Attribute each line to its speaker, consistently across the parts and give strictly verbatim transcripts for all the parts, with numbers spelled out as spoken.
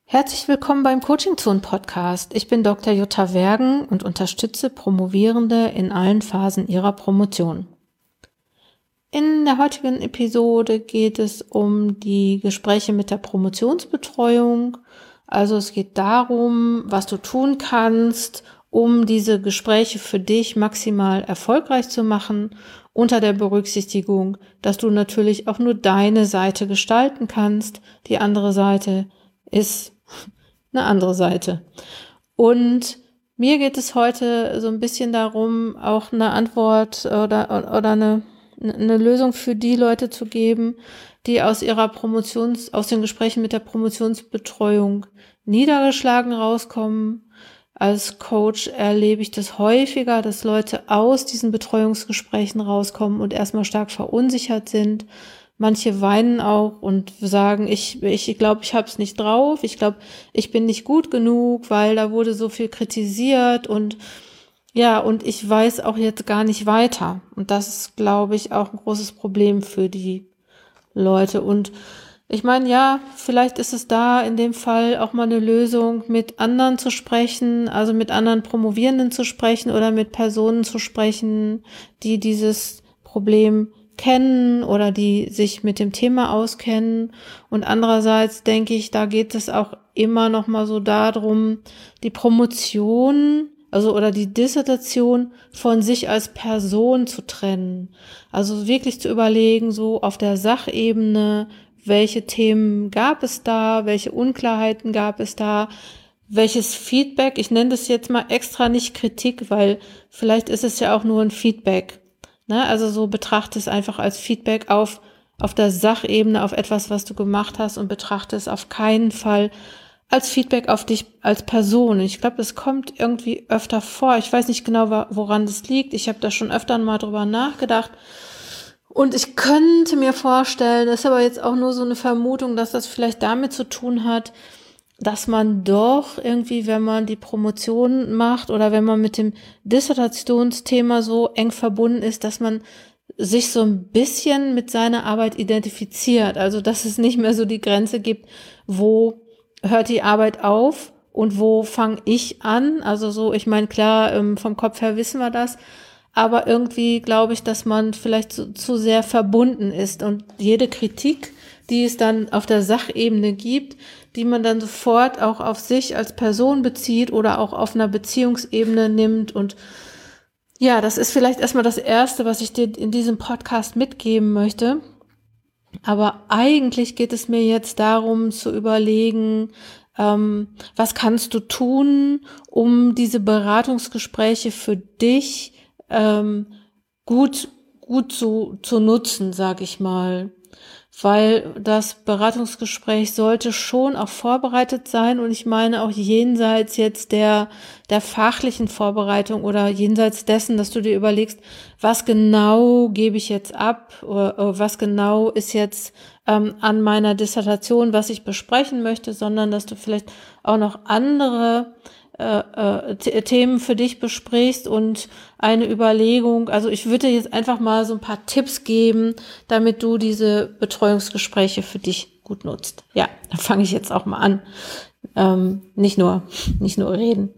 Speaker 1: Herzlich willkommen beim Coaching Zone Podcast. Ich bin Doktor Jutta Wergen und unterstütze Promovierende in allen Phasen ihrer Promotion. In der heutigen Episode geht es um die Gespräche mit der Promotionsbetreuung. Also es geht darum, was du tun kannst, um diese Gespräche für dich maximal erfolgreich zu machen, unter der Berücksichtigung, dass du natürlich auch nur deine Seite gestalten kannst. Die andere Seite ist eine andere Seite. Und mir geht es heute so ein bisschen darum, auch eine Antwort oder, oder eine, eine Lösung für die Leute zu geben, die aus ihrer Promotions, aus den Gesprächen mit der Promotionsbetreuung niedergeschlagen rauskommen. Als Coach erlebe ich das häufiger, dass Leute aus diesen Betreuungsgesprächen rauskommen und erstmal stark verunsichert sind. Manche weinen auch und sagen, ich ich glaube, ich habe es nicht drauf. Ich glaube, ich bin nicht gut genug, weil da wurde so viel kritisiert und ja, und ich weiß auch jetzt gar nicht weiter. Und das ist, glaube ich, auch ein großes Problem für die Leute. Und ich meine, ja, vielleicht ist es da in dem Fall auch mal eine Lösung, mit anderen zu sprechen, also mit anderen Promovierenden zu sprechen oder mit Personen zu sprechen, die dieses Problem kennen oder die sich mit dem Thema auskennen. Und andererseits denke ich, da geht es auch immer noch mal so darum, die Promotion, also oder die Dissertation von sich als Person zu trennen. Also wirklich zu überlegen, so auf der Sachebene, welche Themen gab es da, welche Unklarheiten gab es da, welches Feedback, ich nenne das jetzt mal extra nicht Kritik, weil vielleicht ist es ja auch nur ein Feedback. Ne, also so betrachte es einfach als Feedback auf, auf der Sachebene, auf etwas, was du gemacht hast und betrachte es auf keinen Fall als Feedback auf dich als Person. Ich glaube, das kommt irgendwie öfter vor. Ich weiß nicht genau, woran das liegt. Ich habe da schon öfter mal drüber nachgedacht. Und ich könnte mir vorstellen, das ist aber jetzt auch nur so eine Vermutung, dass das vielleicht damit zu tun hat, dass man doch irgendwie, wenn man die Promotion macht oder wenn man mit dem Dissertationsthema so eng verbunden ist, dass man sich so ein bisschen mit seiner Arbeit identifiziert. Also, dass es nicht mehr so die Grenze gibt, wo hört die Arbeit auf und wo fange ich an? Also so, ich meine, klar, vom Kopf her wissen wir das, aber irgendwie glaube ich, dass man vielleicht zu, zu sehr verbunden ist und jede Kritik, die es dann auf der Sachebene gibt, die man dann sofort auch auf sich als Person bezieht oder auch auf einer Beziehungsebene nimmt. Und ja, das ist vielleicht erstmal das Erste, was ich dir in diesem Podcast mitgeben möchte. Aber eigentlich geht es mir jetzt darum zu überlegen, ähm, was kannst du tun, um diese Beratungsgespräche für dich ähm, gut gut zu zu nutzen, sag ich mal. Weil das Beratungsgespräch sollte schon auch vorbereitet sein und ich meine auch jenseits jetzt der der fachlichen Vorbereitung oder jenseits dessen, dass du dir überlegst, was genau gebe ich jetzt ab oder was genau ist jetzt ähm, an meiner Dissertation, was ich besprechen möchte, sondern dass du vielleicht auch noch andere Äh, äh, Themen für dich besprichst und eine Überlegung, also ich würde dir jetzt einfach mal so ein paar Tipps geben, damit du diese Betreuungsgespräche für dich gut nutzt. Ja, dann fange ich jetzt auch mal an. Ähm, nicht nur, nicht nur reden.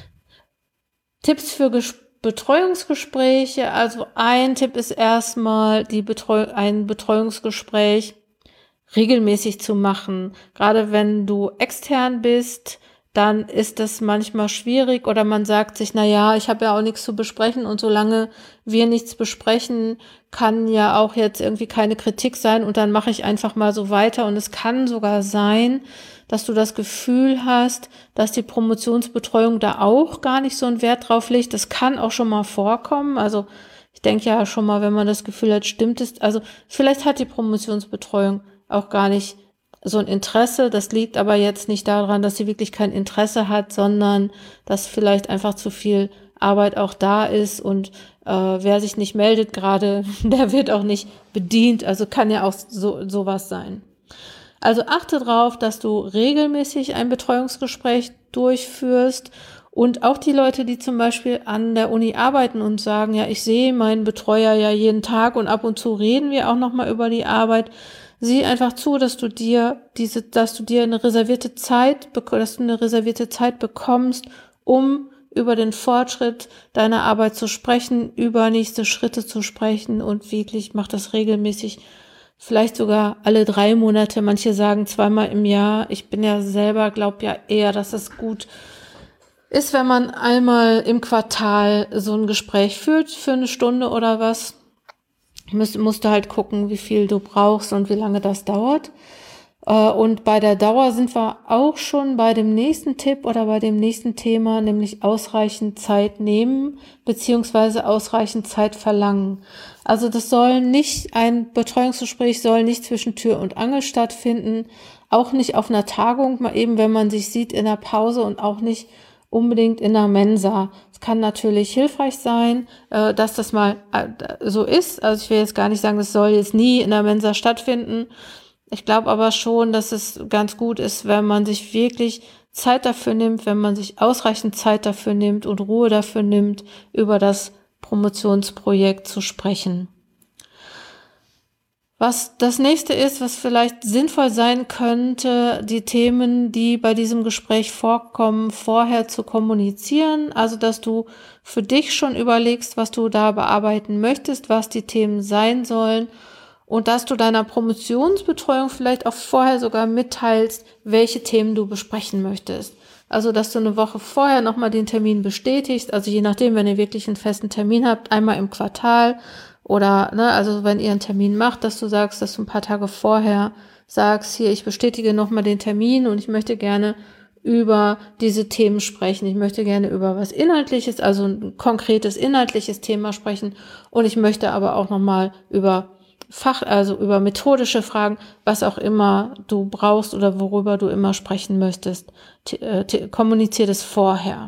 Speaker 1: Tipps für Ges- Betreuungsgespräche, also ein Tipp ist erstmal, die Betreu- ein Betreuungsgespräch regelmäßig zu machen. Gerade wenn du extern bist, dann ist das manchmal schwierig oder man sagt sich, na ja, ich habe ja auch nichts zu besprechen und solange wir nichts besprechen, kann ja auch jetzt irgendwie keine Kritik sein und dann mache ich einfach mal so weiter und es kann sogar sein, dass du das Gefühl hast, dass die Promotionsbetreuung da auch gar nicht so einen Wert drauf legt. Das kann auch schon mal vorkommen, also ich denke ja schon mal, wenn man das Gefühl hat, stimmt es, also vielleicht hat die Promotionsbetreuung auch gar nicht so ein Interesse, das liegt aber jetzt nicht daran, dass sie wirklich kein Interesse hat, sondern dass vielleicht einfach zu viel Arbeit auch da ist und äh, wer sich nicht meldet gerade, der wird auch nicht bedient, also kann ja auch so sowas sein. Also achte darauf, dass du regelmäßig ein Betreuungsgespräch durchführst und auch die Leute, die zum Beispiel an der Uni arbeiten und sagen, ja, ich sehe meinen Betreuer ja jeden Tag und ab und zu reden wir auch nochmal über die Arbeit, Sieh einfach zu, dass du dir diese, dass du dir eine reservierte Zeit, dass du eine reservierte Zeit bekommst, um über den Fortschritt deiner Arbeit zu sprechen, über nächste Schritte zu sprechen und wirklich mach das regelmäßig, vielleicht sogar alle drei Monate. Manche sagen zweimal im Jahr. Ich bin ja selber, glaub ja eher, dass es gut ist, wenn man einmal im Quartal so ein Gespräch führt für eine Stunde oder was. Musst, musst du halt gucken, wie viel du brauchst und wie lange das dauert. Und bei der Dauer sind wir auch schon bei dem nächsten Tipp oder bei dem nächsten Thema, nämlich ausreichend Zeit nehmen beziehungsweise ausreichend Zeit verlangen. Also das soll nicht, ein Betreuungsgespräch soll nicht zwischen Tür und Angel stattfinden, auch nicht auf einer Tagung, mal eben, wenn man sich sieht in der Pause und auch nicht unbedingt in der Mensa. Es kann natürlich hilfreich sein, äh, dass das mal äh, so ist. Also ich will jetzt gar nicht sagen, das soll jetzt nie in der Mensa stattfinden. Ich glaube aber schon, dass es ganz gut ist, wenn man sich wirklich Zeit dafür nimmt, wenn man sich ausreichend Zeit dafür nimmt und Ruhe dafür nimmt, über das Promotionsprojekt zu sprechen. Was das nächste ist, was vielleicht sinnvoll sein könnte, die Themen, die bei diesem Gespräch vorkommen, vorher zu kommunizieren. Also, dass du für dich schon überlegst, was du da bearbeiten möchtest, was die Themen sein sollen und dass du deiner Promotionsbetreuung vielleicht auch vorher sogar mitteilst, welche Themen du besprechen möchtest. Also, dass du eine Woche vorher nochmal den Termin bestätigst. Also, je nachdem, wenn ihr wirklich einen festen Termin habt, einmal im Quartal. Oder, ne, also wenn ihr einen Termin macht, dass du sagst, dass du ein paar Tage vorher sagst, hier, ich bestätige nochmal den Termin und ich möchte gerne über diese Themen sprechen. Ich möchte gerne über was Inhaltliches, also ein konkretes inhaltliches Thema sprechen und ich möchte aber auch nochmal über Fach, also über methodische Fragen, was auch immer du brauchst oder worüber du immer sprechen möchtest. T- äh, t- kommunizier das vorher.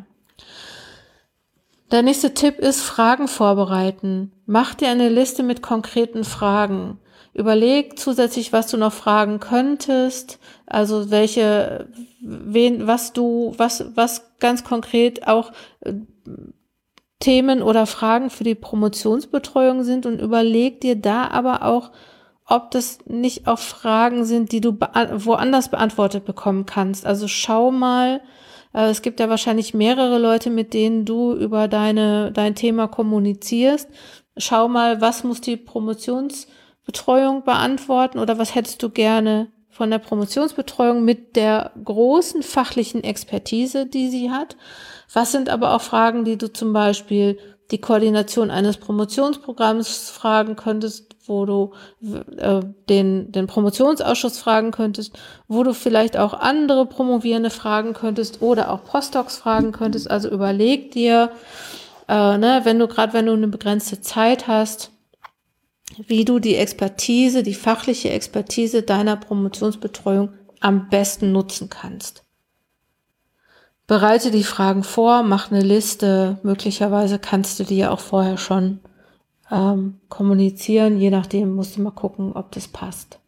Speaker 1: Der nächste Tipp ist Fragen vorbereiten. Mach dir eine Liste mit konkreten Fragen. Überleg zusätzlich, was du noch fragen könntest, also welche, wen, was du, was, was ganz konkret auch äh, Themen oder Fragen für die Promotionsbetreuung sind und überleg dir da aber auch, ob das nicht auch Fragen sind, die du bea- woanders beantwortet bekommen kannst. Also schau mal, es gibt ja wahrscheinlich mehrere Leute, mit denen du über deine, dein Thema kommunizierst. Schau mal, was muss die Promotionsbetreuung beantworten oder was hättest du gerne von der Promotionsbetreuung mit der großen fachlichen Expertise, die sie hat. Was sind aber auch Fragen, die du zum Beispiel die Koordination eines Promotionsprogramms fragen könntest, wo du äh, den, den Promotionsausschuss fragen könntest, wo du vielleicht auch andere Promovierende fragen könntest oder auch Postdocs fragen könntest. Also überleg dir, äh, ne, wenn du gerade wenn du eine begrenzte Zeit hast, wie du die Expertise, die fachliche Expertise deiner Promotionsbetreuung am besten nutzen kannst. Bereite die Fragen vor, mach eine Liste. Möglicherweise kannst du die ja auch vorher schon ähm, kommunizieren. Je nachdem musst du mal gucken, ob das passt.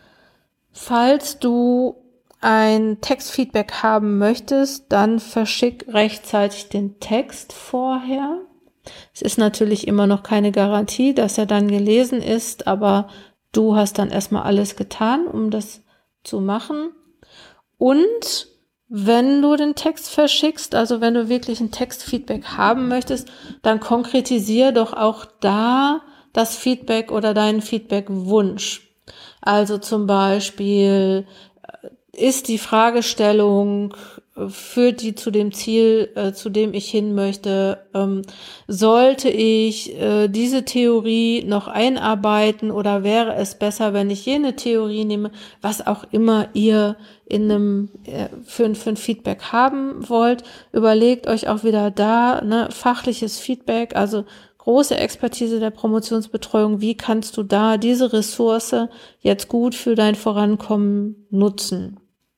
Speaker 1: Falls du ein Textfeedback haben möchtest, dann verschick rechtzeitig den Text vorher. Es ist natürlich immer noch keine Garantie, dass er dann gelesen ist, aber du hast dann erstmal alles getan, um das zu machen. Und wenn du den Text verschickst, also wenn du wirklich ein Textfeedback haben möchtest, dann konkretisier doch auch da das Feedback oder deinen Feedbackwunsch. Also zum Beispiel, ist die Fragestellung, führt die zu dem Ziel, äh, zu dem ich hin möchte, ähm, sollte ich äh, diese Theorie noch einarbeiten oder wäre es besser, wenn ich jene Theorie nehme, was auch immer ihr in einem äh, für, für ein Feedback haben wollt. Überlegt euch auch wieder da, ne, fachliches Feedback, also große Expertise der Promotionsbetreuung, wie kannst du da diese Ressource jetzt gut für dein Vorankommen nutzen?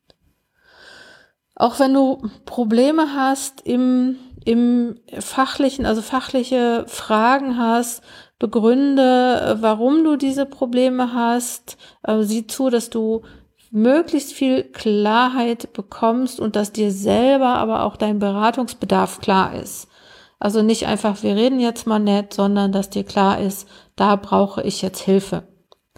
Speaker 1: Auch wenn du Probleme hast im, im fachlichen, also fachliche Fragen hast, begründe, warum du diese Probleme hast, äh, sieh zu, dass du möglichst viel Klarheit bekommst und dass dir selber aber auch dein Beratungsbedarf klar ist. Also nicht einfach, wir reden jetzt mal nett, sondern dass dir klar ist, da brauche ich jetzt Hilfe.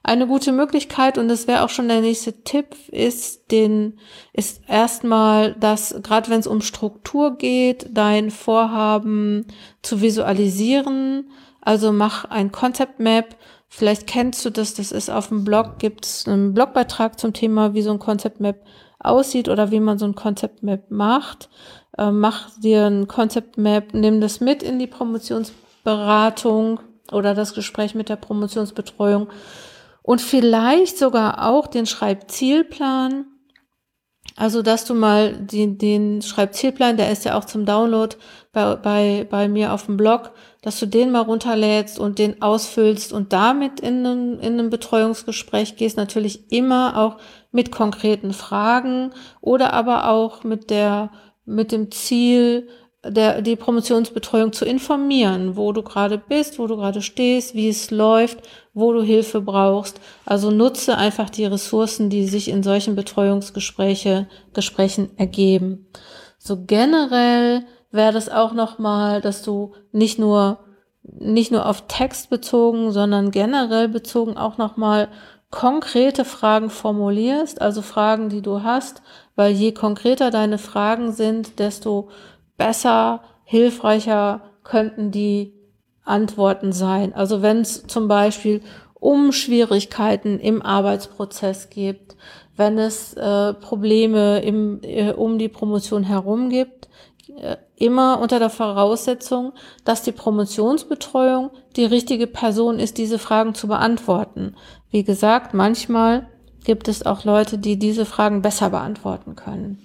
Speaker 1: Eine gute Möglichkeit, und das wäre auch schon der nächste Tipp, ist den, ist erstmal, dass, gerade wenn es um Struktur geht, dein Vorhaben zu visualisieren. Also mach ein Concept Map. Vielleicht kennst du das, das ist auf dem Blog, gibt es einen Blogbeitrag zum Thema, wie so ein Concept Map aussieht oder wie man so ein Concept Map macht. Äh, mach dir ein Concept Map, nimm das mit in die Promotionsberatung oder das Gespräch mit der Promotionsbetreuung. Und vielleicht sogar auch den Schreibzielplan, also dass du mal den, den Schreibzielplan, der ist ja auch zum Download bei, bei, bei mir auf dem Blog, dass du den mal runterlädst und den ausfüllst und damit in einem, in einem Betreuungsgespräch gehst, natürlich immer auch mit konkreten Fragen oder aber auch mit der, mit dem Ziel, Der, die Promotionsbetreuung zu informieren, wo du gerade bist, wo du gerade stehst, wie es läuft, wo du Hilfe brauchst. Also nutze einfach die Ressourcen, die sich in solchen Betreuungsgespräche, Gesprächen ergeben. So generell wäre das auch nochmal, dass du nicht nur, nicht nur auf Text bezogen, sondern generell bezogen auch nochmal konkrete Fragen formulierst, also Fragen, die du hast, weil je konkreter deine Fragen sind, desto besser, hilfreicher könnten die Antworten sein. Also wenn es zum Beispiel um Schwierigkeiten im Arbeitsprozess gibt, wenn es äh, Probleme im, äh, um die Promotion herum gibt, äh, immer unter der Voraussetzung, dass die Promotionsbetreuung die richtige Person ist, diese Fragen zu beantworten. Wie gesagt, manchmal gibt es auch Leute, die diese Fragen besser beantworten können.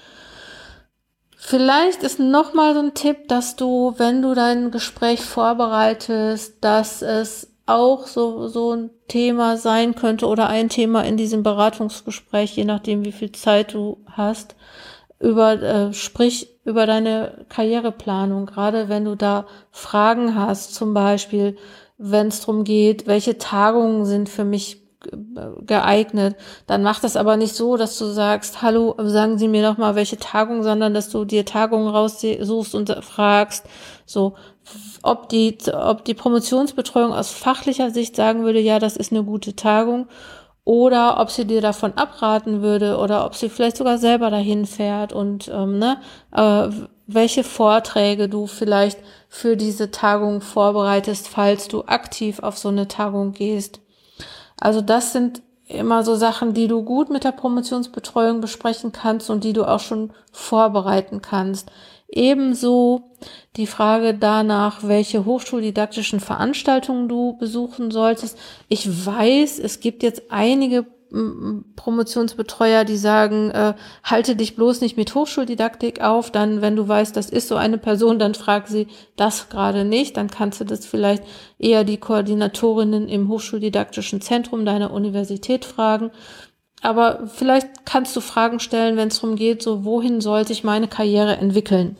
Speaker 1: Vielleicht ist nochmal so ein Tipp, dass du, wenn du dein Gespräch vorbereitest, dass es auch so, so ein Thema sein könnte oder ein Thema in diesem Beratungsgespräch, je nachdem wie viel Zeit du hast, über, äh, sprich über deine Karriereplanung, gerade wenn du da Fragen hast, zum Beispiel, wenn es darum geht, welche Tagungen sind für mich geeignet, dann mach das aber nicht so, dass du sagst, hallo, sagen Sie mir doch mal, welche Tagung, sondern dass du dir Tagungen raussuchst und fragst, so, ob die, ob die Promotionsbetreuung aus fachlicher Sicht sagen würde, ja, das ist eine gute Tagung, oder ob sie dir davon abraten würde, oder ob sie vielleicht sogar selber dahin fährt und, ähm, ne, äh, welche Vorträge du vielleicht für diese Tagung vorbereitest, falls du aktiv auf so eine Tagung gehst. Also das sind immer so Sachen, die du gut mit der Promotionsbetreuung besprechen kannst und die du auch schon vorbereiten kannst. Ebenso die Frage danach, welche hochschuldidaktischen Veranstaltungen du besuchen solltest. Ich weiß, es gibt jetzt einige Promotionsbetreuer, die sagen, äh, halte dich bloß nicht mit Hochschuldidaktik auf, dann, wenn du weißt, das ist so eine Person, dann frag sie das gerade nicht, dann kannst du das vielleicht eher die Koordinatorinnen im Hochschuldidaktischen Zentrum deiner Universität fragen. Aber vielleicht kannst du Fragen stellen, wenn es darum geht, so, wohin sollte ich meine Karriere entwickeln?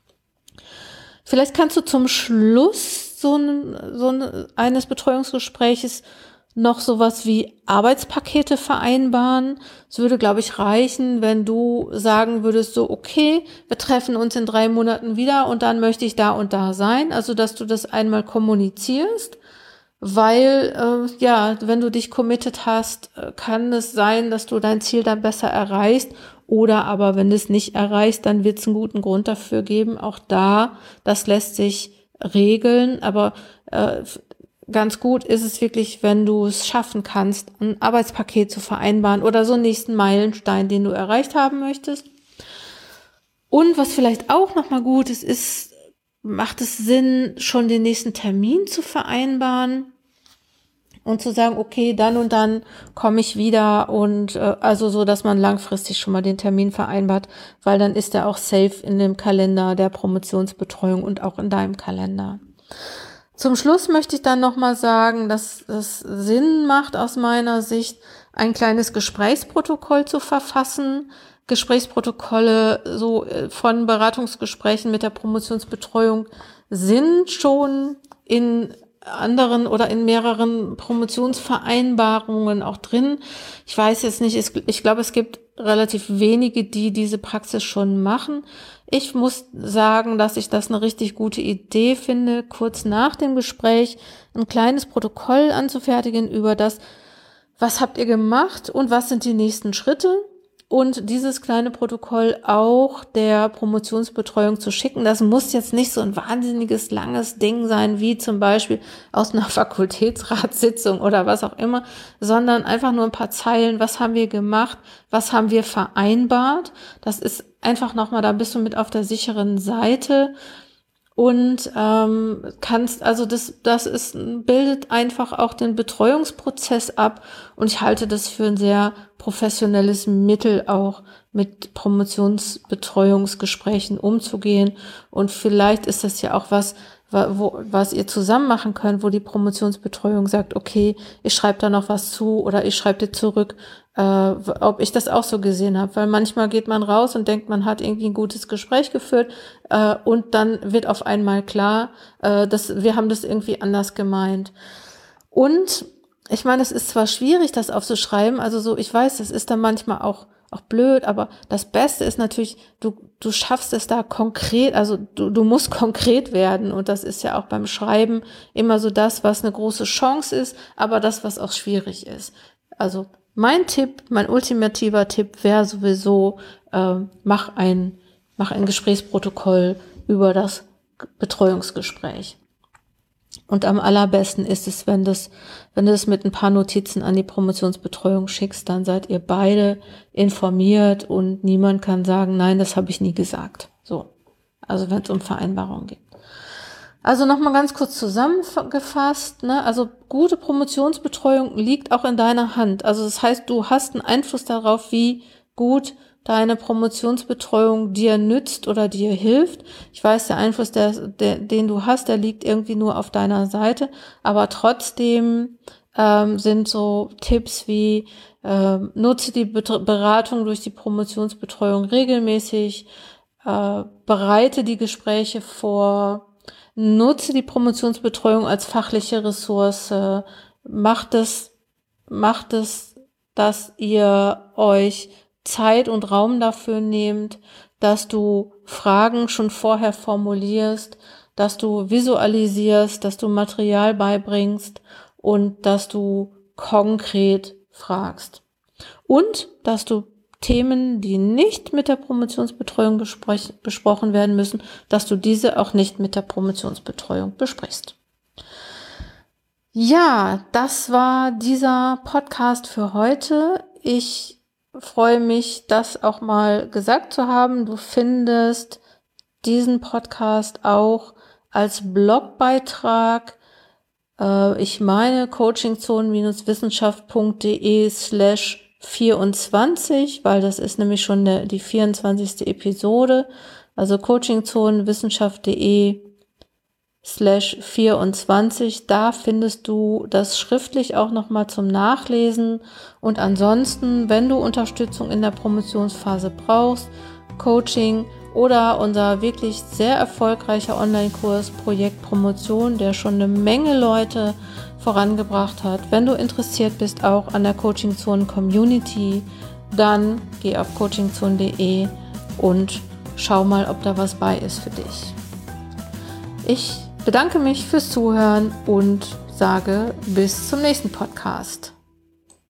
Speaker 1: Vielleicht kannst du zum Schluss so, ein, so ein, eines Betreuungsgespräches noch sowas wie Arbeitspakete vereinbaren. Es würde, glaube ich, reichen, wenn du sagen würdest, so, okay, wir treffen uns in drei Monaten wieder und dann möchte ich da und da sein. Also, dass du das einmal kommunizierst, weil, äh, ja, wenn du dich committed hast, kann es sein, dass du dein Ziel dann besser erreichst. Oder aber, wenn du es nicht erreichst, dann wird es einen guten Grund dafür geben. Auch da, das lässt sich regeln, aber äh, ganz gut ist es wirklich, wenn du es schaffen kannst, ein Arbeitspaket zu vereinbaren oder so einen nächsten Meilenstein, den du erreicht haben möchtest. Und was vielleicht auch nochmal gut ist, ist, macht es Sinn, schon den nächsten Termin zu vereinbaren und zu sagen, okay, dann und dann komme ich wieder und äh, also so, dass man langfristig schon mal den Termin vereinbart, weil dann ist er auch safe in dem Kalender der Promotionsbetreuung und auch in deinem Kalender. Zum Schluss möchte ich dann nochmal sagen, dass es Sinn macht, aus meiner Sicht ein kleines Gesprächsprotokoll zu verfassen. Gesprächsprotokolle so von Beratungsgesprächen mit der Promotionsbetreuung sind schon in anderen oder in mehreren Promotionsvereinbarungen auch drin. Ich weiß jetzt nicht, ich glaube, es gibt relativ wenige, die diese Praxis schon machen. Ich muss sagen, dass ich das eine richtig gute Idee finde, kurz nach dem Gespräch ein kleines Protokoll anzufertigen, über das was habt ihr gemacht und was sind die nächsten Schritte? Und dieses kleine Protokoll auch der Promotionsbetreuung zu schicken. Das muss jetzt nicht so ein wahnsinniges, langes Ding sein, wie zum Beispiel aus einer Fakultätsratssitzung oder was auch immer, sondern einfach nur ein paar Zeilen. Was haben wir gemacht? Was haben wir vereinbart? Das ist einfach nochmal, da bist du mit auf der sicheren Seite. Und ähm, kannst, also das, das ist, bildet einfach auch den Betreuungsprozess ab. Und ich halte das für ein sehr professionelles Mittel, auch mit Promotionsbetreuungsgesprächen umzugehen. Und vielleicht ist das ja auch was, wo, was ihr zusammen machen könnt, wo die Promotionsbetreuung sagt, okay, ich schreibe da noch was zu oder ich schreibe dir zurück, äh, ob ich das auch so gesehen habe. Weil manchmal geht man raus und denkt, man hat irgendwie ein gutes Gespräch geführt äh, und dann wird auf einmal klar, äh, dass wir haben das irgendwie anders gemeint. Und ich meine, es ist zwar schwierig, das aufzuschreiben, also so, ich weiß, das ist dann manchmal auch auch blöd, aber das Beste ist natürlich, du du schaffst es da konkret, also du du musst konkret werden und das ist ja auch beim Schreiben immer so das, was eine große Chance ist, aber das, was auch schwierig ist. Also mein Tipp, mein ultimativer Tipp wäre sowieso, äh, mach ein mach ein Gesprächsprotokoll über das Betreuungsgespräch. Und am allerbesten ist es, wenn das, wenn du das mit ein paar Notizen an die Promotionsbetreuung schickst, dann seid ihr beide informiert und niemand kann sagen, nein, das habe ich nie gesagt. So. Also wenn es um Vereinbarungen geht. Also nochmal ganz kurz zusammengefasst, ne? Also gute Promotionsbetreuung liegt auch in deiner Hand. Also das heißt, du hast einen Einfluss darauf, wie gut deine Promotionsbetreuung dir nützt oder dir hilft. Ich weiß, der Einfluss, der, der, den du hast, der liegt irgendwie nur auf deiner Seite, aber trotzdem ähm, sind so Tipps wie ähm, nutze die Bet- Beratung durch die Promotionsbetreuung regelmäßig, äh, bereite die Gespräche vor, nutze die Promotionsbetreuung als fachliche Ressource, macht es, macht es, dass ihr euch Zeit und Raum dafür nehmt, dass du Fragen schon vorher formulierst, dass du visualisierst, dass du Material beibringst und dass du konkret fragst. Und dass du Themen, die nicht mit der Promotionsbetreuung besprech- besprochen werden müssen, dass du diese auch nicht mit der Promotionsbetreuung besprichst. Ja, das war dieser Podcast für heute. Ich freue mich, das auch mal gesagt zu haben. Du findest diesen Podcast auch als Blogbeitrag. Äh, ich meine coachingzonen-wissenschaft.de slash vierundzwanzig, weil das ist nämlich schon der, die vierundzwanzigste Episode. Also coachingzonenwissenschaft.de slash vierundzwanzig. Da findest du das schriftlich auch nochmal zum Nachlesen. Und ansonsten, wenn du Unterstützung in der Promotionsphase brauchst, Coaching oder unser wirklich sehr erfolgreicher Online-Kurs Projekt Promotion, der schon eine Menge Leute vorangebracht hat. Wenn du interessiert bist auch an der Coaching-Zonen-Community, dann geh auf coachingzonen punkt de und schau mal, ob da was bei ist für dich. Ich bedanke mich fürs Zuhören und sage bis zum nächsten Podcast.